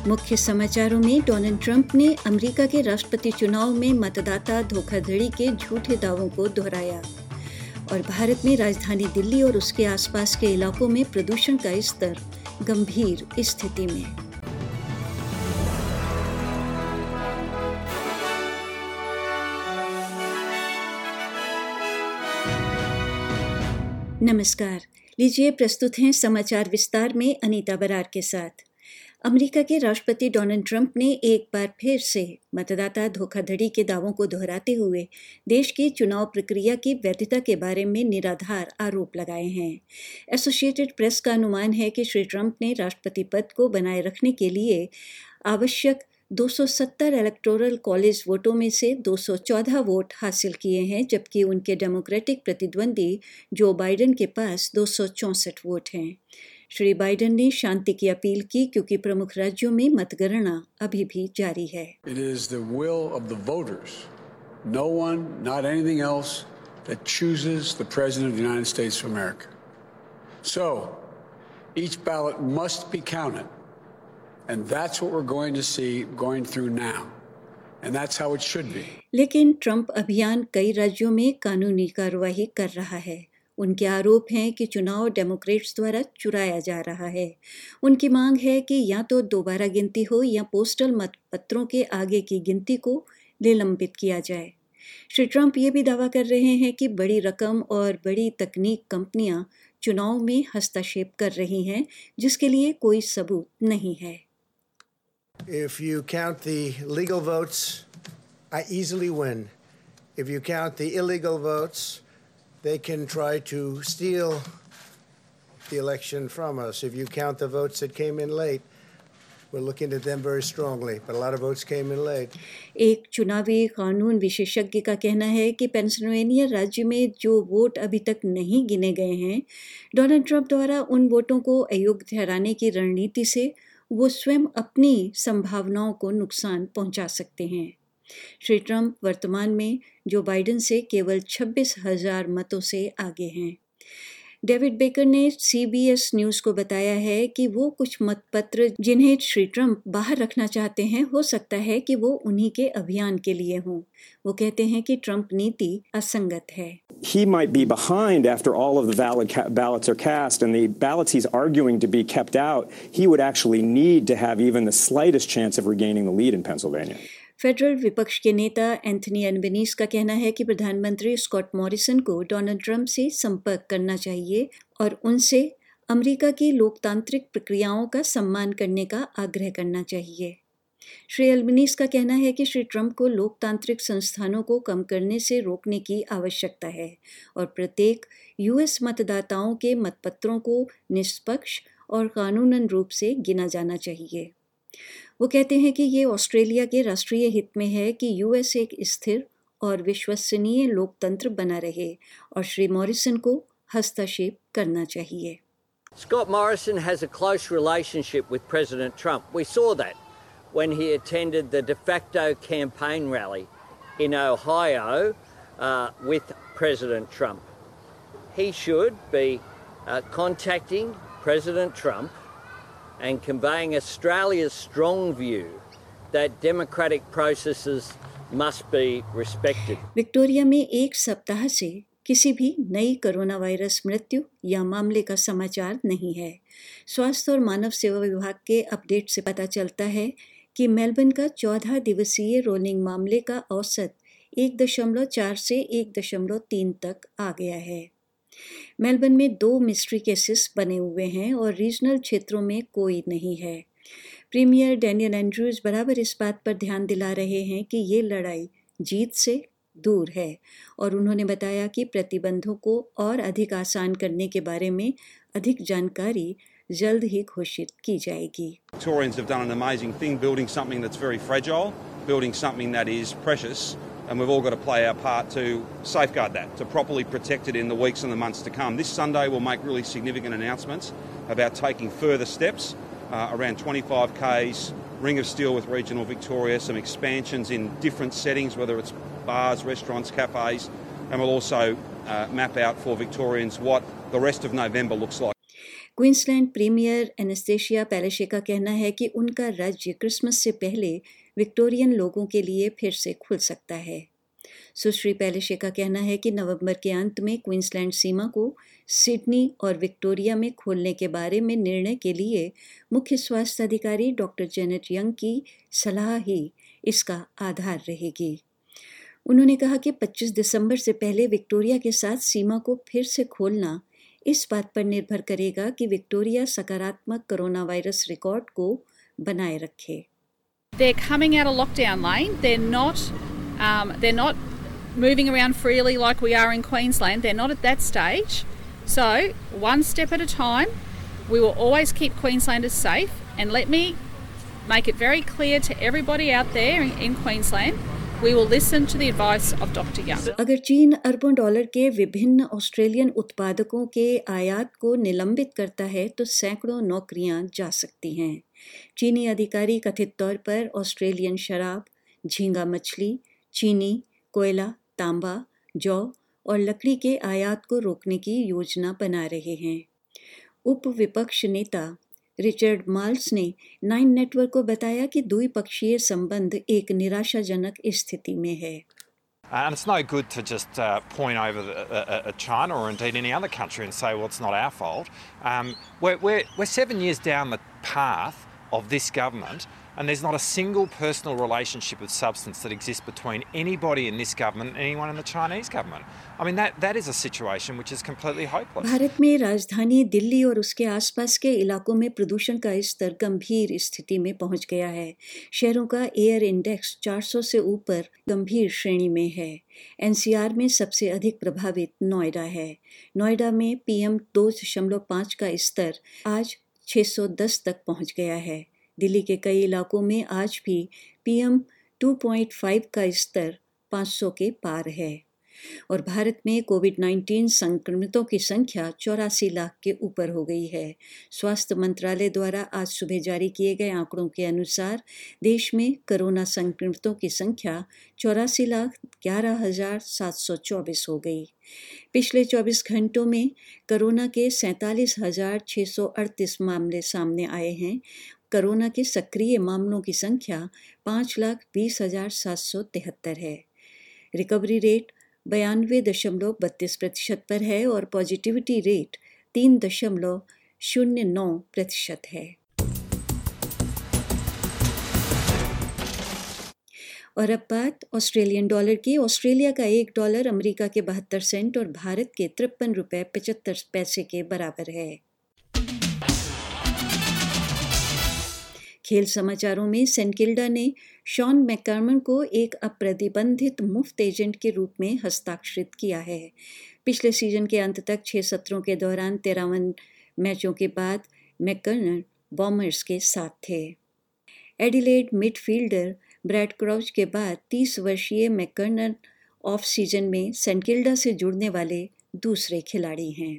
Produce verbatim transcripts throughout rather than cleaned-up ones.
मुख्य समाचारों में डोनाल्ड ट्रंप ने अमेरिका के राष्ट्रपति चुनाव में मतदाता धोखाधड़ी के झूठे दावों को दोहराया और भारत में राजधानी दिल्ली और उसके आसपास के इलाकों में प्रदूषण का स्तर गंभीर स्थिति में। नमस्कार, लीजिए प्रस्तुत हैं समाचार विस्तार में अनीता बरार के साथ। अमेरिका के राष्ट्रपति डोनाल्ड ट्रंप ने एक बार फिर से मतदाता धोखाधड़ी के दावों को दोहराते हुए देश की चुनाव प्रक्रिया की वैधता के बारे में निराधार आरोप लगाए हैं। एसोसिएटेड प्रेस का अनुमान है कि श्री ट्रंप ने राष्ट्रपति पद को बनाए रखने के लिए आवश्यक दो सौ सत्तर इलेक्टोरल कॉलेज वोटों में से दो सौ चौदह वोट हासिल किए हैं, जबकि उनके डेमोक्रेटिक प्रतिद्वंदी जो बाइडेन के पास दो सौ चौंसठ वोट हैं। श्री बाइडेन ने शांति की अपील की क्योंकि प्रमुख राज्यों में मतगणना अभी भी जारी है। It is the will of the voters, no one, not anything else, that chooses the President of the United States of America. So, each ballot must be counted, and that's what we're going to see going through now, and that's how it should be. लेकिन Trump अभियान कई राज्यों में कानूनी कार्रवाई कर रहा है। उनके आरोप हैं कि चुनाव डेमोक्रेट्स द्वारा चुराया जा रहा है। उनकी मांग है कि या तो दोबारा गिनती हो या पोस्टल मतपत्रों के आगे की गिनती को निलंबित किया जाए। श्री ट्रंप ये भी दावा कर रहे हैं कि बड़ी रकम और बड़ी तकनीक कंपनियां चुनाव में हस्तक्षेप कर रही हैं, जिसके लिए कोई सबूत नहीं है। If you count the legal votes, I easily win. If you count the illegal votes, they can try to steal the election from us. If you count the votes that came in late, we're looking at them very strongly, but a lot of votes came in late. एक चुनावी कानून विशेषज्ञ का कहना है कि Pennsylvania राज्य में जो वोट अभी तक नहीं गिने गए हैं, डोनाल्ड ट्रंप द्वारा उन वोटों को अयोग्य ठहराने की रणनीति से वो स्वयं अपनी संभावनाओं को नुकसान पहुंचा सकते हैं। श्री ट्रंप वर्तमान में जो बाइडेन से केवल छब्बीस हजार मतों से आगे हैं। डेविड बेकर ने सीबीएस न्यूज़ को बताया है कि वो कुछ मतपत्र जिन्हें श्री ट्रंप बाहर रखना चाहते हैं, हो सकता है कि वो उन्हीं के अभियान के लिए हों। वो कहते हैं कि ट्रंप नीति असंगत है। He might be behind after all of the valid ca- ballots are cast and the ballots he's arguing to be kept out. He would actually need to have even the slightest chance of regaining the lead in Pennsylvania. Federal विपक्ष के नेता Anthony Albanese का कहना है कि प्रधानमंत्री Scott Morrison को Donald Trump से संपर्क करना चाहिए और उनसे अमेरिका की लोकतांत्रिक प्रक्रियाओं का सम्मान करने का आग्रह करना चाहिए। श्री अल्बनीज़ का कहना है कि श्री ट्रंप को लोकतांत्रिक संस्थानों को कम करने से रोकने की आवश्यकता है और प्रत्येक यूएस मतदाताओं के मतपत्रों को निष्पक्ष और कानूनन रूप से गिना जाना चाहिए। वो कहते हैं कि ये ऑस्ट्रेलिया के राष्ट्रीय हित में है कि यूएस एक स्थिर और विश्वसनीय लोकतंत्र बना रहे और श्री मॉरिसन को हस्तक्षेप करना चाहिए। Scott Morrison has a close relationship with President Trump. We saw that when he attended the de facto campaign rally in Ohio uh, with President Trump. He should be uh, contacting President Trump and conveying Australia's strong view that democratic processes must be respected. Victoria में एक सप्ताह से किसी भी नई corona virus मृत्यु या मामले का समाचार नहीं है। स्वास्थ्य और मानव सेवा विभाग के अपडेट से पता चलता है कि मेलबर्न का चौदह दिवसीय रोलिंग मामले का औसत एक दशमलव चार से एक दशमलव तीन तक आ गया है। मेलबर्न में दो मिस्ट्री केसेस बने हुए हैं और रीजनल क्षेत्रों में कोई नहीं है। प्रीमियर डैनियल एंड्रूज बराबर इस बात पर ध्यान दिला रहे हैं कि ये लड़ाई जीत से दूर है और उन्होंने बताया कि प्रतिबंधों को और अधिक आसान करने के बारे में अधिक जानकारी जल्द ही घोषित की जाएगी। Victorians have done an amazing thing building something that's very fragile, building something that is precious. And we've all got to play our part to safeguard that, to properly protect it in the weeks and the months to come. This Sunday we'll make really significant announcements about taking further steps uh, around twenty-five kays, Ring of Steel with regional Victoria, some expansions in different settings, whether it's bars, restaurants, cafes, and we'll also uh, map out for Victorians what the rest of November looks like. Queensland premier Annastacia Palaszczuk का कहना है कि उनका राज्य Christmas से पहले Victorian लोगों के लिए फिर से खुल सकता है। सुश्री पैलेशे का कहना है कि नवंबर के अंत में क्वींसलैंड सीमा को सिडनी और विक्टोरिया में खोलने के बारे में निर्णय के लिए मुख्य स्वास्थ्य अधिकारी डॉक्टर जेनेट यंग की सलाह ही इसका आधार रहेगी। उन्होंने कहा कि पच्चीस दिसंबर से पहले विक्टोरिया के साथ सीमा को फिर से खोलना इस बात पर निर्भर करेगा कि विक्टोरिया सकारात्मक कोरोना वायरस रिकॉर्ड को बनाए रखे। They're coming out of lockdown lane. They're not um, they're not moving around freely like we are in Queensland. They're not at that stage. So, one step at a time. We will always keep Queenslanders safe, and let me make it very clear to everybody out there in, in Queensland, we will listen to the advice of Doctor Young. अगर चीन अरबों dollar के विभिन्न Australian उत्पादकों के आयात को निलंबित करता है तो सैकड़ों नौकरियां जा सकती हैं। चीनी अधिकारी कथित तौर पर ऑस्ट्रेलियन शराब, झींगा मछली, चीनी, कोयला, तांबा, जौ और लकड़ी के आयात को रोकने की योजना बना रहे हैं। उप विपक्ष नेता रिचर्ड मार्ल्स ने नाइन नेटवर्क को बताया कि द्विपक्षीय संबंध एक निराशाजनक स्थिति में है। Uh, and it's no good to just uh, point over the, uh, uh, China or indeed any other country and say, well, it's not our fault. Um, we're, we're, we're seven years down the path of this government, and there's not a single personal relationship of substance that exists between anybody in this government and anyone in the Chinese government. I mean, that, that is a situation which is completely hopeless. Bharat में राजधानी दिल्ली और उसके आसपास के इलाकों में प्रदूषण का स्तर गंभीर स्थिति में पहुंच गया है। शहरों का एयर इंडेक्स चार सौ से ऊपर गंभीर श्रेणी में है। एनसीआर में सबसे अधिक प्रभावित नोएडा है। नोएडा में पीएम दो दशमलव पाँच का स्तर आज छह सौ दस तक पहुंच गया है। दिल्ली के कई इलाकों में आज भी पीएम दो पॉइंट पाँच का स्तर पाँच सौ के पार है और भारत में कोविड उन्नीस संक्रमितों की संख्या चौरासी लाख के ऊपर हो गई है। स्वास्थ्य मंत्रालय द्वारा आज सुबह जारी किए गए आंकड़ों के अनुसार देश में कोरोना संक्रमितों की संख्या चौरासी लाख ग्यारह हजार सात सौ चौबीस हो गई। पिछले चौबीस घंटों में कोरोना के सैंतालीस हजार छः सौ अड़तीस मामले सामने आए हैं। कोरोना के सक्रिय मामलों की संख्या पाँच लाख बीस हजार सात सौ तिहत्तर है। रिकवरी रेट बयानवे दशमलव बत्तीस प्रतिशत पर है और पॉजिटिविटी रेट तीन दशमलव शून्य नौ प्रतिशत है। और अब बात ऑस्ट्रेलियन डॉलर की। ऑस्ट्रेलिया का एक डॉलर अमेरिका के बहत्तर सेंट और भारत के तिरपन रुपये पचहत्तर पैसे के बराबर है। खेल समाचारों में सेंट किल्डा ने शॉन मैककर्मन को एक अप्रतिबंधित मुफ्त एजेंट के रूप में हस्ताक्षरित किया है। पिछले सीजन के अंत तक छह सत्रों के दौरान तिरावन मैचों के बाद मैककर्मन बॉमर्स के साथ थे। एडिलेड मिडफील्डर ब्रैड क्राउच के बाद तीस वर्षीय मैककर्मन ऑफ सीजन में सेंट किल्डा से जुड़ने वाले दूसरे खिलाड़ी हैं।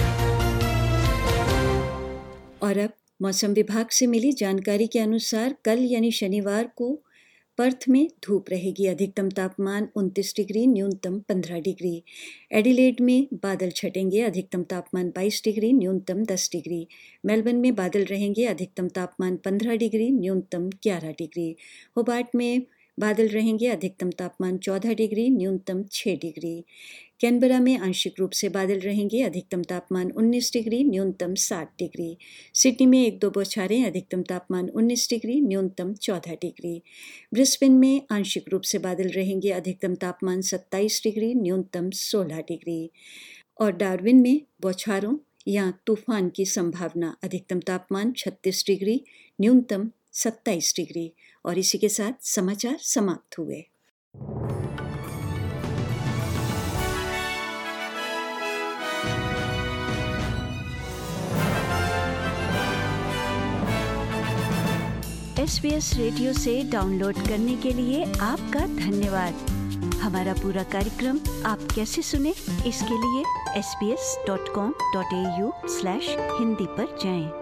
और अब मौसम विभाग से मिली जानकारी के अनुसार कल यानी शनिवार को पर्थ में धूप रहेगी। अधिकतम तापमान उनतीस डिग्री, न्यूनतम पंद्रह डिग्री। एडिलेड में बादल छटेंगे। अधिकतम तापमान बाईस डिग्री, न्यूनतम दस डिग्री। मेलबर्न में बादल रहेंगे। अधिकतम तापमान पंद्रह डिग्री, न्यूनतम ग्यारह डिग्री। होबार्ट में बादल रहेंगे। अधिकतम तापमान चौदह डिग्री, न्यूनतम छः डिग्री। कैनबरा में आंशिक रूप से बादल रहेंगे। अधिकतम तापमान उन्नीस डिग्री, न्यूनतम सात डिग्री। सिडनी में एक दो बौछारें। अधिकतम तापमान उन्नीस डिग्री, न्यूनतम चौदह डिग्री। ब्रिस्बेन में आंशिक रूप से बादल रहेंगे। अधिकतम तापमान सत्ताईस डिग्री, न्यूनतम सोलह डिग्री। और डार्विन में बौछारों या तूफान की संभावना। अधिकतम तापमान छत्तीस डिग्री, न्यूनतम सत्ताईस डिग्री। और इसी के साथ समाचार समाप्त हुए। एस बी एस रेडियो से डाउनलोड करने के लिए आपका धन्यवाद। हमारा पूरा कार्यक्रम आप कैसे सुने, इसके लिए S B S dot com dot A U slash Hindi पर जाएं।